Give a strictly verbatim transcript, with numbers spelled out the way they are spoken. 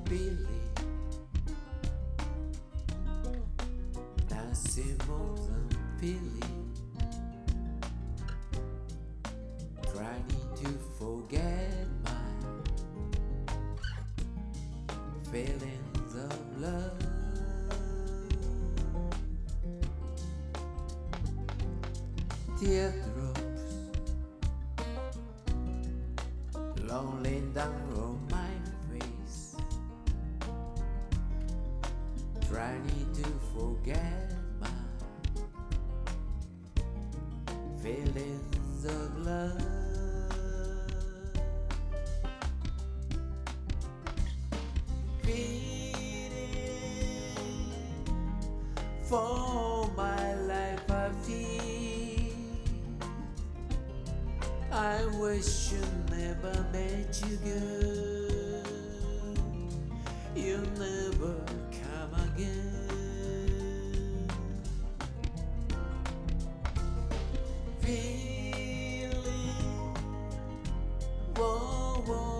feeling, nothing more than feeling, trying to forget my feelings of love. Teardrops rolling down on my face, trying to forget my feelings of love. Feeling for my life I feel, I wish you never met you, girl. You'll never come again. Feeling, whoa, whoa.